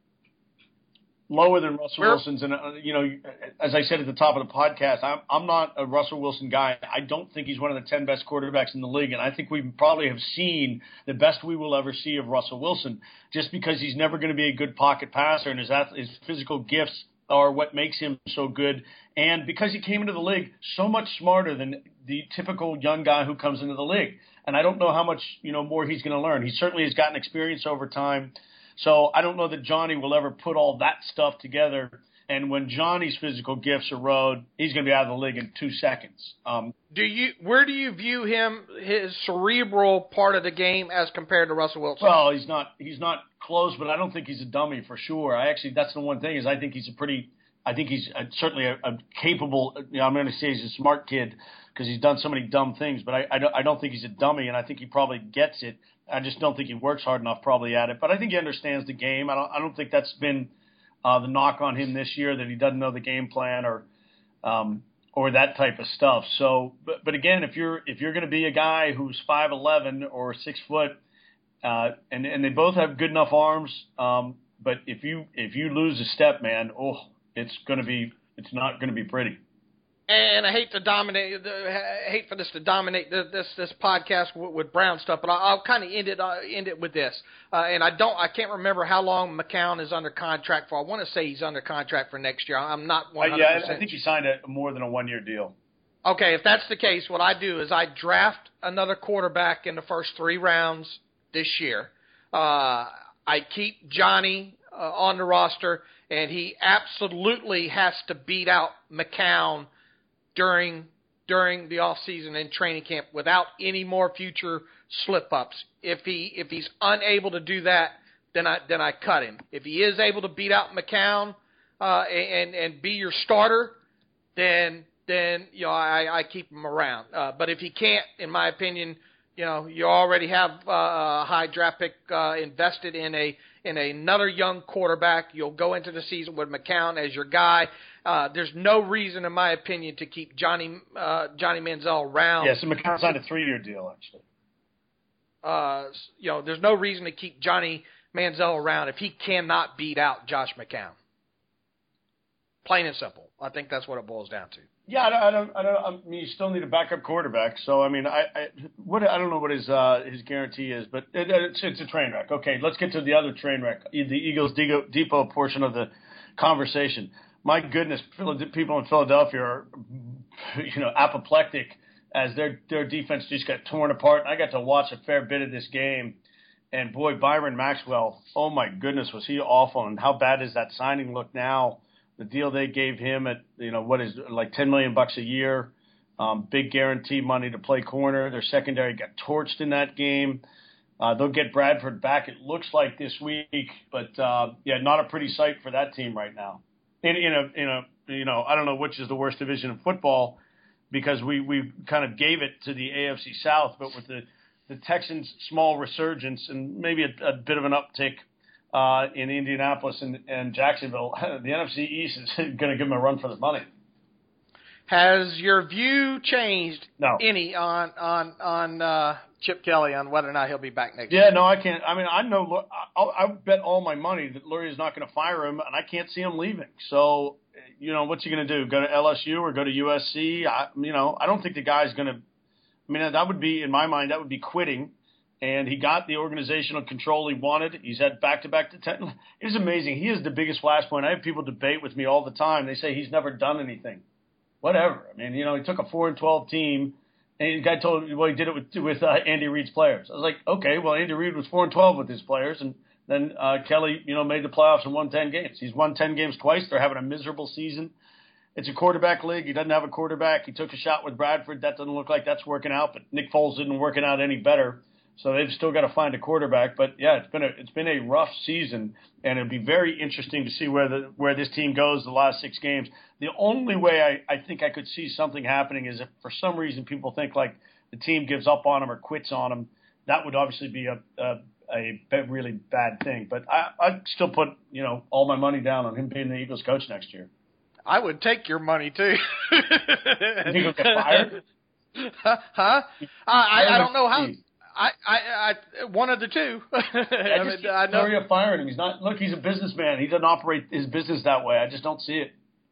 lower than Russell Where? Wilson's, and uh, you know, as I said at the top of the podcast, I'm I'm not a Russell Wilson guy. I don't think he's one of the ten best quarterbacks in the league, and I think we probably have seen the best we will ever see of Russell Wilson, just because he's never going to be a good pocket passer, and his his physical gifts are what makes him so good, and because he came into the league so much smarter than the typical young guy who comes into the league. And I don't know how much, you know, more he's going to learn. He certainly has gotten experience over time. So I don't know that Johnny will ever put all that stuff together. And when Johnny's physical gifts erode, he's going to be out of the league in two seconds. Um, do you where do you view him, his cerebral part of the game, as compared to Russell Wilson? Well, he's not he's not close, but I don't think he's a dummy for sure. I actually, that's the one thing, is I think he's a pretty I think he's a, certainly a, a capable, you know, I'm going to say he's a smart kid because he's done so many dumb things, but I, I, don't, I don't think he's a dummy, and I think he probably gets it. I just don't think he works hard enough probably at it. But I think he understands the game. I don't, I don't think that's been uh, the knock on him this year, that he doesn't know the game plan or um, or that type of stuff. So, but, but again, if you're if you're going to be a guy who's five eleven or six foot, uh, and and they both have good enough arms, um, but if you if you lose a step, man, oh. It's going to be. It's not going to be pretty. And I hate to dominate. I hate for this to dominate this this podcast with, with Brown stuff, but I'll, I'll kind of end it uh, end it with this. Uh, and I don't. I can't remember how long McCown is under contract for. I want to say he's under contract for next year. I'm not one hundred percent. Uh, yeah, I think he signed a more than a one year deal. Okay, if that's the case, what I do is I draft another quarterback in the first three rounds this year. Uh, I keep Johnny uh, on the roster. And he absolutely has to beat out McCown during during the off season and training camp without any more future slip ups. If he if he's unable to do that, then I then I cut him. If he is able to beat out McCown uh, and and be your starter, then then you know I, I keep him around. Uh, but if he can't, in my opinion, you know you already have uh, a high draft pick uh, invested in a. in another young quarterback. You'll go into the season with McCown as your guy. Uh, there's no reason, in my opinion, to keep Johnny uh, Johnny Manziel around. Yeah, so McCown signed a three-year deal, actually. Uh, you know, there's no reason to keep Johnny Manziel around if he cannot beat out Josh McCown. Plain and simple. I think that's what it boils down to. Yeah, I don't. I don't. I, don't, I mean, you still need a backup quarterback. So I mean, I, I what I don't know what his uh, his guarantee is, but it, it's, it's a train wreck. Okay, let's get to the other train wreck, the Eagles Depot portion of the conversation. My goodness, people in Philadelphia are you know, apoplectic as their their defense just got torn apart. And I got to watch a fair bit of this game. And, boy, Byron Maxwell, oh, my goodness, was he awful. And how bad does that signing look now? The deal they gave him at, you know, what is like ten million bucks a year, um, big guarantee money to play corner. Their secondary got torched in that game. Uh, they'll get Bradford back, it looks like, this week. But, uh, yeah, not a pretty sight for that team right now. In, in, a, in a, you know, I don't know which is the worst division of football because we, we kind of gave it to the A F C South, but with the, the Texans' small resurgence and maybe a, a bit of an uptick uh, in Indianapolis and, and Jacksonville, the N F C East is going to give them a run for their money. Has your view changed no. any on on on uh, Chip Kelly on whether or not he'll be back next yeah, year? Yeah, no, I can't. I mean, I know I, I bet all my money that Lurie is not going to fire him, and I can't see him leaving. So, you know, what's he going to do? Go to L S U or go to U S C? I, you know, I don't think the guy's going to. I mean, that would be, in my mind, that would be quitting. And he got the organizational control he wanted. He's had back-to-back to ten. It's amazing. He is the biggest flashpoint. I have people debate with me all the time. They say he's never done anything. Whatever. I mean, you know, he took a four and twelve team, and the guy told me, well, he did it with with uh, Andy Reid's players. I was like, okay, well, Andy Reid was four and twelve with his players, and then uh, Kelly, you know, made the playoffs and won ten games. He's won ten games twice. They're having a miserable season. It's a quarterback league. He doesn't have a quarterback. He took a shot with Bradford. That doesn't look like that's working out, but Nick Foles isn't working out any better. So they've still got to find a quarterback. But yeah, it's been a it's been a rough season, and it'll be very interesting to see where the where this team goes the last six games. The only way I, I think I could see something happening is if for some reason people think like the team gives up on them or quits on them. That would obviously be a a, a really bad thing. But I I'd still put you know all my money down on him being the Eagles coach next year. I would take your money too. You think he'll get fired? Huh? I, I I don't know how. I, I, I, one of the two. I, I just mean, I know. Worry of firing him. He's not. Look, he's a businessman. He doesn't operate his business that way. I just don't see it.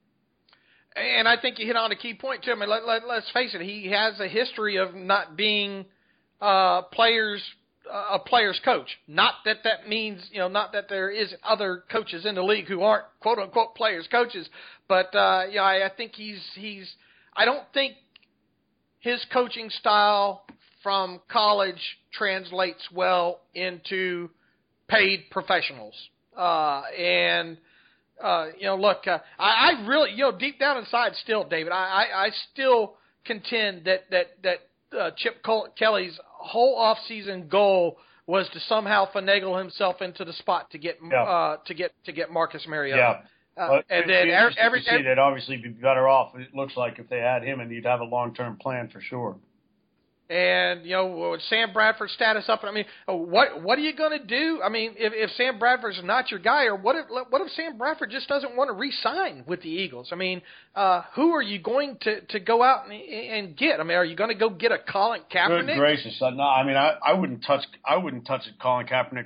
And I think you hit on a key point too. I mean, let, let, let's face it. He has a history of not being uh, players uh, a player's coach. Not that that means you know, not that there is other coaches in the league who aren't quote unquote players coaches. But uh, yeah, I, I think he's he's. I don't think his coaching style from college translates well into paid professionals. Uh, and, uh, you know, look, uh, I, I really, you know, deep down inside still, David, I, I, I still contend that, that, that uh, Chip Kelly's whole offseason goal was to somehow finagle himself into the spot to get, yeah. uh, to get, to get Marcus Mariota. Yeah. Uh, well, and then every, every, see, they'd obviously be better off, it looks like, if they had him, and you'd have a long-term plan for sure. And, you know, with Sam Bradford's status up, I mean, what what are you going to do? I mean, if, if Sam Bradford's not your guy, or what if what if Sam Bradford just doesn't want to re-sign with the Eagles? I mean, uh, who are you going to, to go out and, and get? I mean, are you going to go get a Colin Kaepernick? Good gracious, no. I mean, I, I wouldn't touch I wouldn't touch a Colin Kaepernick.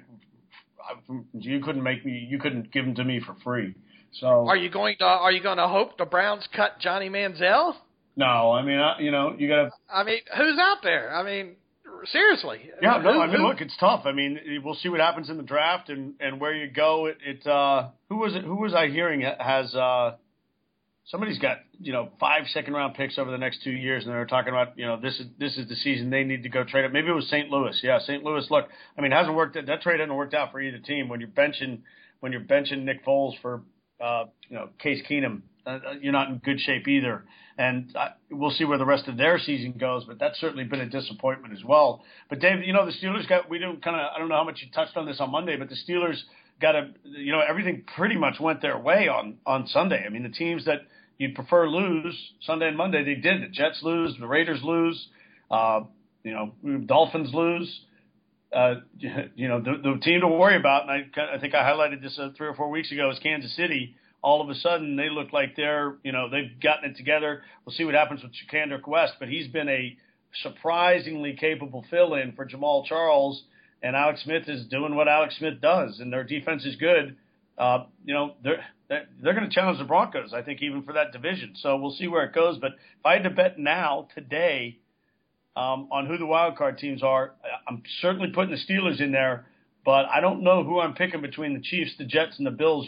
You couldn't make me. You couldn't give him to me for free. So are you going to Are you going to hope the Browns cut Johnny Manziel? No, I mean, I, you know, you got to. I mean, who's out there? I mean, seriously. Yeah, no, who, I mean, who? look, it's tough. I mean, we'll see what happens in the draft and, and where you go. It, it uh, who was it? Who was I hearing has uh, somebody's got you know five second round picks over the next two years, and they're talking about you know this is this is the season they need to go trade it. Maybe it was Saint Louis. Yeah, Saint Louis. Look, I mean, it hasn't worked. That trade hasn't worked out for either team. When you're benching when you're benching Nick Foles for uh, you know Case Keenum, uh, you're not in good shape either. And uh, we'll see where the rest of their season goes, but that's certainly been a disappointment as well. But, Dave, you know, the Steelers got – we didn't kind of – I don't know how much you touched on this on Monday, but the Steelers got a – you know, everything pretty much went their way on, on Sunday. I mean, the teams that you'd prefer lose Sunday and Monday, they did. The Jets lose, the Raiders lose, uh, you know, Dolphins lose. Uh, you know, the, the team to worry about, and I, I think I highlighted this uh, three or four weeks ago, is Kansas City. All of a sudden, they look like they're, you know, they've gotten it together. We'll see what happens with Shakandrick West, but he's been a surprisingly capable fill-in for Jamal Charles, and Alex Smith is doing what Alex Smith does, and their defense is good. Uh, you know, they're they're, they're going to challenge the Broncos, I think, even for that division. So we'll see where it goes. But if I had to bet now, today, um, on who the wild card teams are, I'm certainly putting the Steelers in there, but I don't know who I'm picking between the Chiefs, the Jets, and the Bills yet.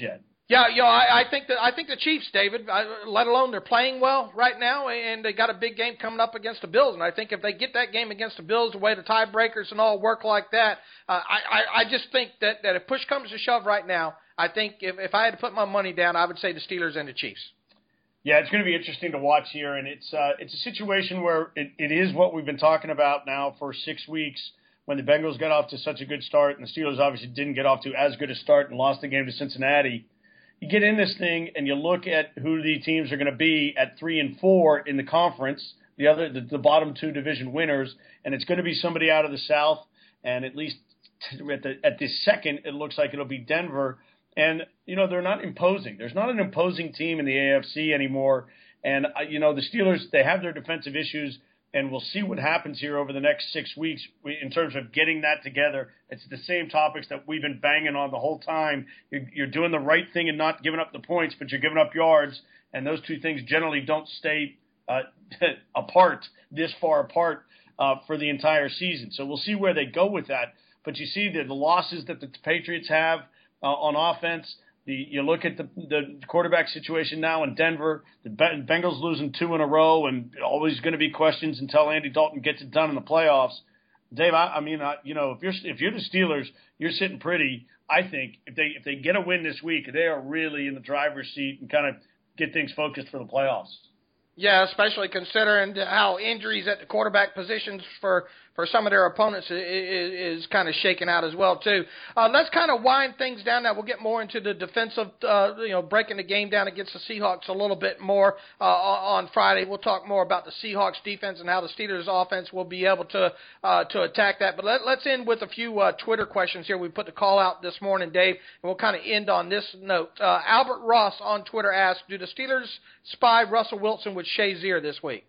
Yeah, you know, I, I think that I think the Chiefs, David, I, let alone they're playing well right now, and they got a big game coming up against the Bills. And I think if they get that game against the Bills, the way the tiebreakers and all work like that, uh, I, I, I just think that, that if push comes to shove right now, I think if, if I had to put my money down, I would say the Steelers and the Chiefs. Yeah, it's going to be interesting to watch here, and it's uh, it's a situation where it, it is what we've been talking about now for six weeks. When the Bengals got off to such a good start, and the Steelers obviously didn't get off to as good a start and lost the game to Cincinnati. You get in this thing and you look at who the teams are going to be at three and four in the conference, the other, the, the bottom two division winners, and it's going to be somebody out of the South. And at least at the at this second, it looks like it'll be Denver. And you know they're not imposing. There's not an imposing team in the A F C anymore. And uh, you know the Steelers, they have their defensive issues. And we'll see what happens here over the next six weeks in terms of getting that together. It's the same topics that we've been banging on the whole time. You're, you're doing the right thing and not giving up the points, but you're giving up yards. And those two things generally don't stay uh, apart, this far apart uh, for the entire season. So we'll see where they go with that. But you see the, the losses that the Patriots have uh, on offense. The, you look at the, the quarterback situation now in Denver, the Bengals losing two in a row, and always going to be questions until Andy Dalton gets it done in the playoffs. Dave, I, I mean, I, you know, if you're if you're the Steelers, you're sitting pretty. I think if they if they get a win this week, they are really in the driver's seat and kind of get things focused for the playoffs. Yeah, especially considering how injuries at the quarterback positions for, for some of their opponents is, is kind of shaken out as well, too. Uh, let's kind of wind things down now. We'll get more into the defensive, uh, you know, breaking the game down against the Seahawks a little bit more uh, on Friday. We'll talk more about the Seahawks defense and how the Steelers offense will be able to uh, to attack that. But let, let's end with a few uh, Twitter questions here. We put the call out this morning, Dave, and we'll kind of end on this note. Uh, Albert Ross on Twitter asked, do the Steelers spy Russell Wilson with Shazier this week?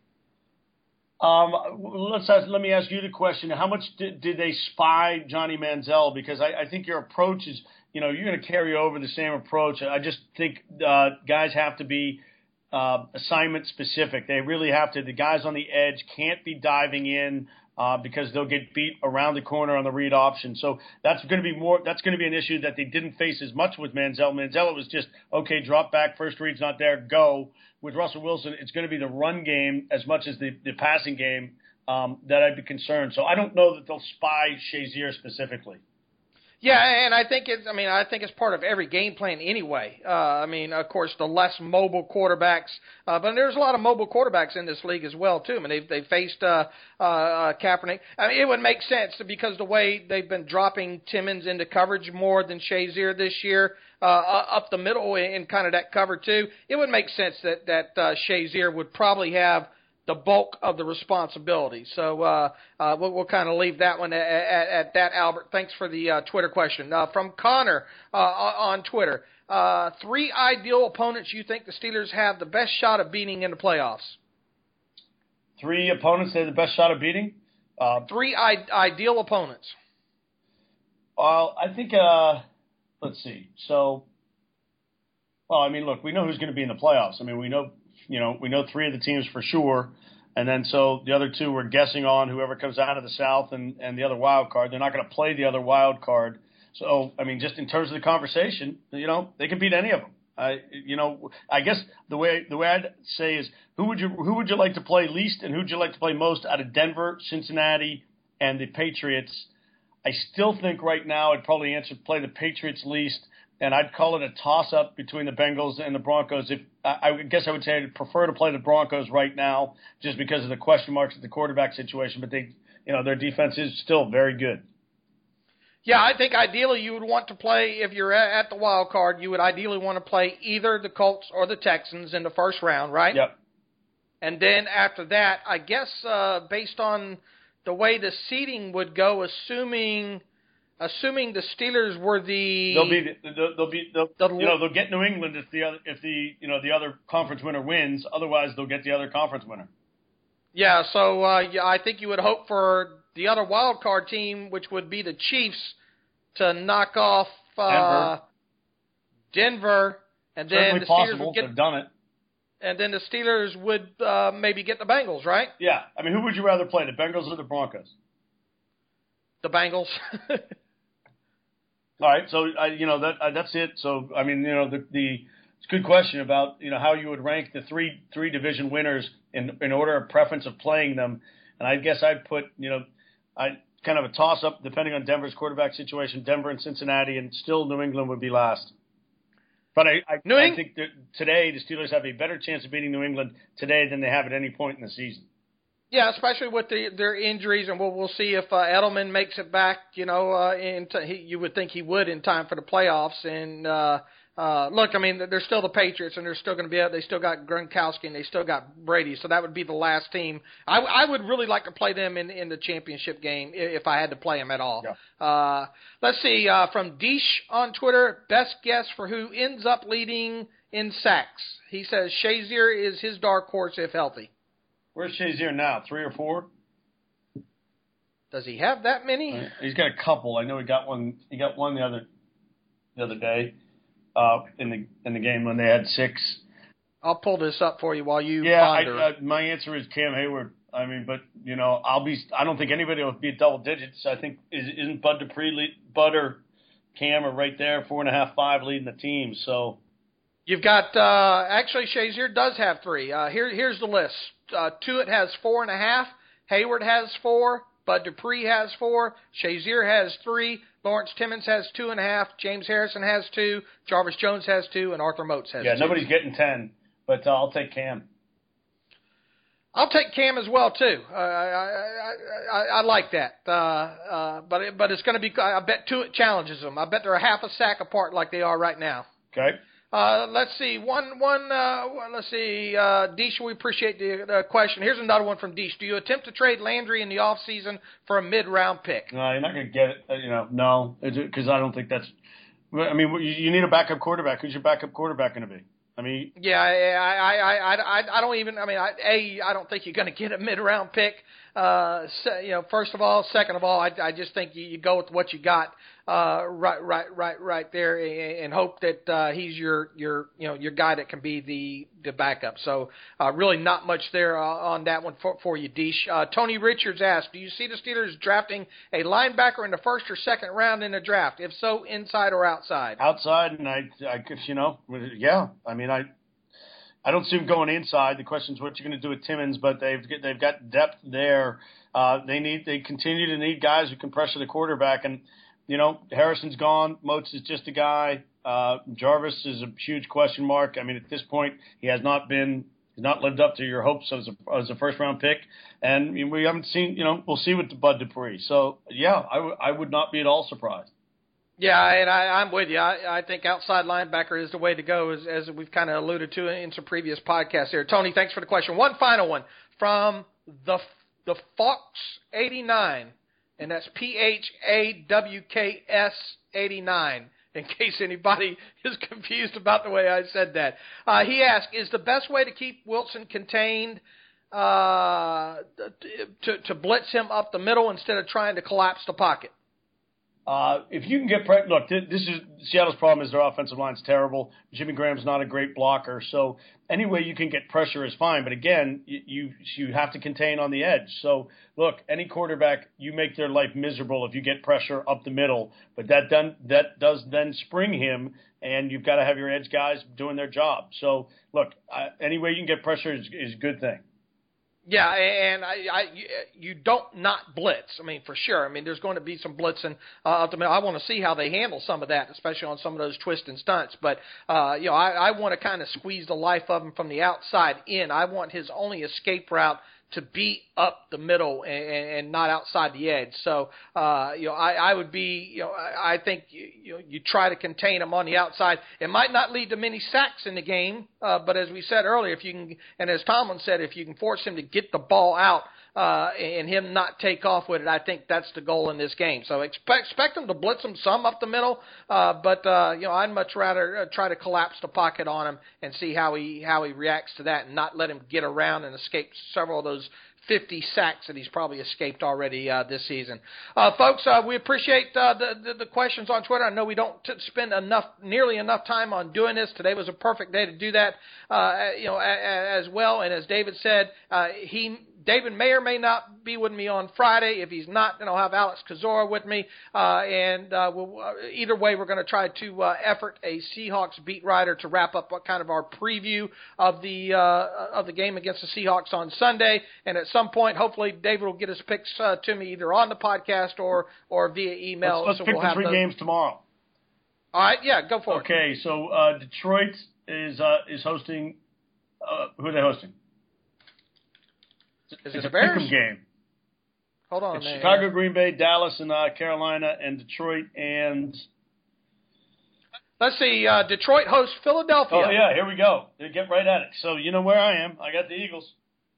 Um, let's ask, let me ask you the question. How much did, did they spy Johnny Manziel? Because I, I think your approach is, you know, you're going to carry over the same approach. I just think uh, guys have to be uh, assignment specific. They really have to. The guys on the edge can't be diving in uh, because they'll get beat around the corner on the read option. So that's going to be more. That's going to be an issue that they didn't face as much with Manziel. Manziel, it was just okay, drop back, first read's not there, go. With Russell Wilson, it's going to be the run game as much as the, the passing game um, that I'd be concerned. So I don't know that they'll spy Shazier specifically. Yeah, and I think it's. I mean, I think it's part of every game plan anyway. Uh, I mean, of course, the less mobile quarterbacks, uh, but there's a lot of mobile quarterbacks in this league as well too. I mean, they've they faced uh, uh, Kaepernick. I mean, it would make sense because the way they've been dropping Timmons into coverage more than Shazier this year, uh, up the middle in kind of that cover too. It would make sense that that uh, Shazier would probably have the bulk of the responsibility. So uh, uh, we'll, we'll kind of leave that one at, at, at that, Albert. Thanks for the uh, Twitter question. Uh, from Connor uh, on Twitter, uh, three ideal opponents you think the Steelers have the best shot of beating in the playoffs? Three opponents they have the best shot of beating? Uh, three I- ideal opponents. Well, I think, uh, let's see. So, well, I mean, look, we know who's going to be in the playoffs. I mean, we know You know, we know three of the teams for sure, and then so the other two we're guessing on whoever comes out of the South and, and the other wild card. They're not going to play the other wild card. So, I mean, just in terms of the conversation, you know, they can beat any of them. I, you know, I guess the way the way I'd say is who would you who would you like to play least and who would you like to play most out of Denver, Cincinnati, and the Patriots? I still think right now I'd probably answer play the Patriots least. And I'd call it a toss-up between the Bengals and the Broncos. If I, I guess I would say I'd prefer to play the Broncos right now, just because of the question marks at the quarterback situation. But they, you know, their defense is still very good. Yeah, I think ideally you would want to play, if you're at the wild card, you would ideally want to play either the Colts or the Texans in the first round, right? Yep. And then after that, I guess uh, based on the way the seeding would go, assuming. Assuming the Steelers were the they'll be they'll, they'll be they'll, the, you know they'll get New England if the other if the you know the other conference winner wins. Otherwise, they'll get the other conference winner. Yeah, so uh, yeah, I think you would hope for the other wild card team, which would be the Chiefs, to knock off uh, Denver. Denver, and then Certainly the possible. Steelers would get They've done it. And then the Steelers would uh, maybe get the Bengals, right? Yeah, I mean, who would you rather play, the Bengals or the Broncos? The Bengals. All right, so I, you know that uh, that's it. So I mean, you know, the the it's a good question about you know how you would rank the three three division winners in in order of preference of playing them, and I guess I'd put you know I kind of a toss up depending on Denver's quarterback situation, Denver and Cincinnati, and still New England would be last. But I I, New I think that today the Steelers have a better chance of beating New England today than they have at any point in the season. Yeah, especially with the, their injuries, and we'll we'll see if uh, Edelman makes it back. You know, uh, in t- he, you would think he would in time for the playoffs. And uh, uh, look, I mean, they're still the Patriots, and they're still going to be. They still got Gronkowski, and they still got Brady. So that would be the last team. I, I would really like to play them in in the championship game if I had to play them at all. Yeah. Uh, let's see uh, from Deesh on Twitter. Best guess for who ends up leading in sacks. He says Shazier is his dark horse if healthy. Where's Shazier now? Three or four? Does he have that many? He's got a couple. I know he got one. He got one the other the other day uh, in the in the game when they had six. I'll pull this up for you while you yeah, ponder. I, uh, my answer is Cam Hayward. I mean, but you know, I'll be. I don't think anybody will be double digits. I think is, isn't Bud Dupree, lead, Bud or Cam are right there, four and a half, five leading the team. So you've got uh, actually Shazier does have three. Uh, here here's the list. Uh, Tuitt has four and a half. Hayward has four. Bud Dupree has four. Shazier has three. Lawrence Timmons has two and a half. James Harrison has two. Jarvis Jones has two, and Arthur Moats has yeah, two. Yeah, nobody's getting ten, but uh, I'll take Cam. I'll take Cam as well too. Uh, I, I, I I like that, uh, uh, but it, but it's going to be. I bet Tuitt challenges them. I bet they're a half a sack apart like they are right now. Okay. Uh, let's see. One, one. Uh, let's see. Uh, Deesh, we appreciate the, the question. Here's another one from Deesh. Do you attempt to trade Landry in the off season for a mid-round pick? No, you're not going to get it. Uh, you know, no, because I don't think that's. I mean, you, you need a backup quarterback. Who's your backup quarterback going to be? I mean, yeah, I, I, I, I, I don't even. I mean, I, a, I don't think you're going to get a mid-round pick. Uh, so, you know, first of all, second of all, I, I just think you, you go with what you got, uh, right, right, right, right there, and, and hope that uh, he's your, your, you know, your guy that can be the, the backup. So, uh, really, not much there uh, on that one for, for you, Deesh. Uh, Tony Richards asked, "Do you see the Steelers drafting a linebacker in the first or second round in the draft? If so, inside or outside?" Outside, and I, I guess you know, yeah. I mean, I. I don't see him going inside. The question is what you're going to do with Timmons, but they've they've got depth there. Uh, they need they continue to need guys who can pressure the quarterback, and you know Harrison's gone. Moats is just a guy. Uh, Jarvis is a huge question mark. I mean, at this point, he has not been he's not lived up to your hopes as a as a first round pick, and we haven't seen. You know, we'll see with the Bud Dupree. So yeah, I, w- I would not be at all surprised. Yeah, and I, I'm with you. I, I think outside linebacker is the way to go, as, as we've kind of alluded to in some previous podcasts here. Tony, thanks for the question. One final one from the the Fox eighty-nine, and that's P H A W K S eighty-nine, in case anybody is confused about the way I said that. Uh, he asked, is the best way to keep Wilson contained uh, to, to blitz him up the middle instead of trying to collapse the pocket? Uh, if you can get pre- – look, this is – Seattle's problem is their offensive line's terrible. Jimmy Graham's not a great blocker. So any way you can get pressure is fine. But, again, you, you you have to contain on the edge. So, look, any quarterback, you make their life miserable if you get pressure up the middle. But that done, that does then spring him, and you've got to have your edge guys doing their job. So, look, uh, any way you can get pressure is, is a good thing. Yeah, and I, I, you don't not blitz. I mean, for sure. I mean, there's going to be some blitzing. Uh, I want to see how they handle some of that, especially on some of those twists and stunts. But, uh, you know, I, I want to kind of squeeze the life of him from the outside in. I want his only escape route to be up the middle and, and not outside the edge. So, uh, you know, I, I would be, you know, I, I think you, you, know, you try to contain him on the outside. It might not lead to many sacks in the game, uh, but as we said earlier, if you can, and as Tomlin said, if you can force him to get the ball out, uh, and him not take off with it, I think that's the goal in this game. So expect, expect him to blitz him some up the middle, uh, but, uh, you know, I'd much rather uh, try to collapse the pocket on him and see how he, how he reacts to that and not let him get around and escape several of those fifty sacks that he's probably escaped already uh, this season. Uh, folks, uh, we appreciate uh, the, the, the questions on Twitter. I know we don't t- spend enough, nearly enough time on doing this. Today was a perfect day to do that, uh, you know, a, a, as well. And as David said, uh, he David may or may not be with me on Friday. If he's not, then I'll have Alex Kozora with me. Uh, and uh, we'll, uh, either way, we're going to try to uh, effort a Seahawks beat writer to wrap up what kind of our preview of the uh, of the game against the Seahawks on Sunday. And at some point, hopefully, David will get his picks uh, to me either on the podcast or or via email. Let's, let's so pick we'll the have three those. games tomorrow. All right, yeah, go for okay, it. Okay, so uh, Detroit is uh, is hosting. Uh, who are they hosting? Is it's it a the Bears? pick'em game. Hold on, it's man. Chicago, Green Bay, Dallas, and uh, Carolina, and Detroit, and let's see. Uh, Detroit hosts Philadelphia. oh yeah, here we go. They get right at it. So you know where I am. I got the Eagles.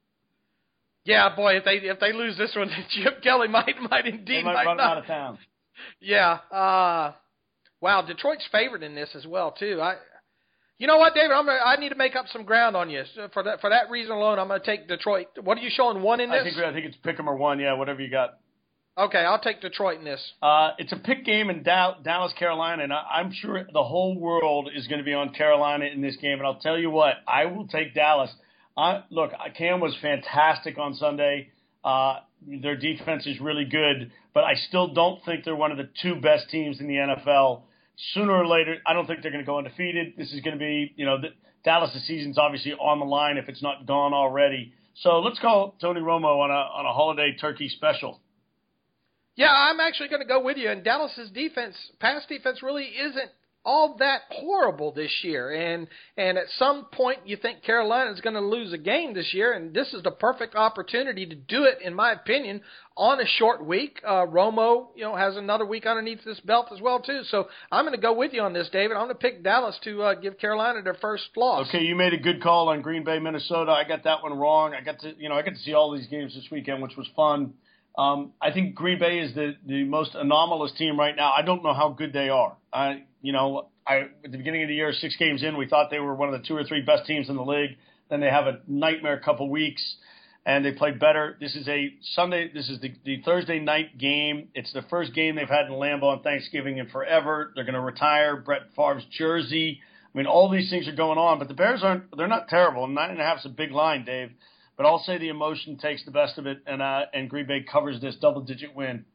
Yeah, boy, if they if they lose this one, Chip Kelly might might indeed They might, might run not. out of town. Yeah. Uh, wow, Detroit's favored in this as well too. I, you know what, David? I'm gonna, I need to make up some ground on you. So for that for that reason alone, I'm going to take Detroit. What are you showing one in this? I think I think it's pick 'em or one. Yeah, whatever you got. Okay, I'll take Detroit in this. Uh, it's a pick game in Dow- Dallas, Carolina, and I, I'm sure the whole world is going to be on Carolina in this game. And I'll tell you what, I will take Dallas. I, look, Cam was fantastic on Sunday. Uh, their defense is really good, but I still don't think they're one of the two best teams in the N F L. Sooner or later, I don't think they're going to go undefeated. This is going to be, you know, the, Dallas' season's obviously on the line if it's not gone already. So let's call Tony Romo on a on a holiday turkey special. Yeah, I'm actually going to go with you. And Dallas's defense, pass defense, really isn't all that horrible this year. And and at some point you think Carolina's going to lose a game this year, and this is the perfect opportunity to do it, in my opinion, on a short week. Uh, Romo, you know, has another week underneath this belt as well, too. So I'm going to go with you on this, David. I'm going to pick Dallas to uh, give Carolina their first loss. Okay, you made a good call on Green Bay, Minnesota. I got that one wrong. I got to, you know, I got to see all these games this weekend, which was fun. Um, I think Green Bay is the, the most anomalous team right now. I don't know how good they are. I, you know, I at the beginning of the year, six games in, we thought they were one of the two or three best teams in the league. Then they have a nightmare couple weeks, and they play better. This is a Sunday. This is the, the Thursday night game. It's the first game they've had in Lambeau on Thanksgiving in forever. They're going to retire Brett Favre's jersey. I mean, all these things are going on, but the Bears aren't. They're not terrible. Nine and a half is a big line, Dave. But I'll say the emotion takes the best of it, and uh, and Green Bay covers this double-digit win.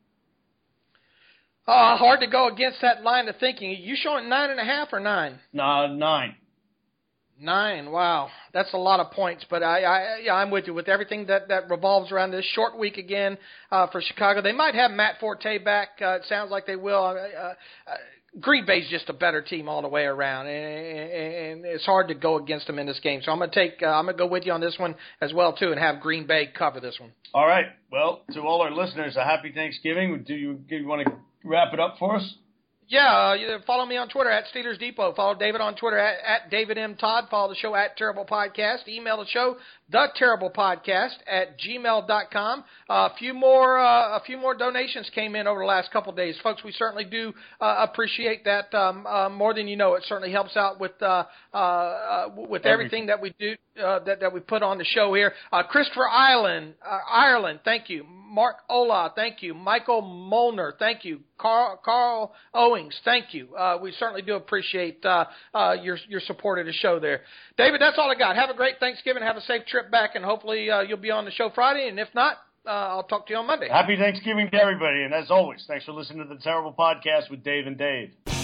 Uh, hard to go against that line of thinking. Are you showing nine and a half or nine? Uh, nine. Nine. Wow, that's a lot of points. But I, I yeah, I'm with you with everything that, that revolves around this short week again uh, for Chicago. They might have Matt Forte back. Uh, it sounds like they will. Uh, uh, Green Bay's just a better team all the way around, and, and it's hard to go against them in this game. So I'm going to take, uh, I'm going to go with you on this one as well too, and have Green Bay cover this one. All right. Well, to all our listeners, a happy Thanksgiving. Do you, do you want to wrap it up for us? Yeah, uh, you follow me on Twitter at Steelers Depot. Follow David on Twitter at, at David M. Todd. Follow the show at Terrible Podcast. Email the show, the Terrible Podcast at gmail dot com. Uh, a few more, uh, a few more donations came in over the last couple of days, folks. We certainly do uh, appreciate that um, uh, more than you know. It certainly helps out with uh, uh, uh, with everything, everything that we do uh, that that we put on the show here. Uh, Christopher Ireland, uh, Ireland, thank you. Mark Ola, thank you. Michael Molnar, thank you. Carl, Carl Owings, thank you. Uh, we certainly do appreciate uh, uh, your your support of the show there. David, that's all I got. Have a great Thanksgiving. Have a safe trip back, and hopefully uh, you'll be on the show Friday. And if not, uh, I'll talk to you on Monday. Happy Thanksgiving to everybody. And as always, thanks for listening to the Terrible Podcast with Dave and Dave.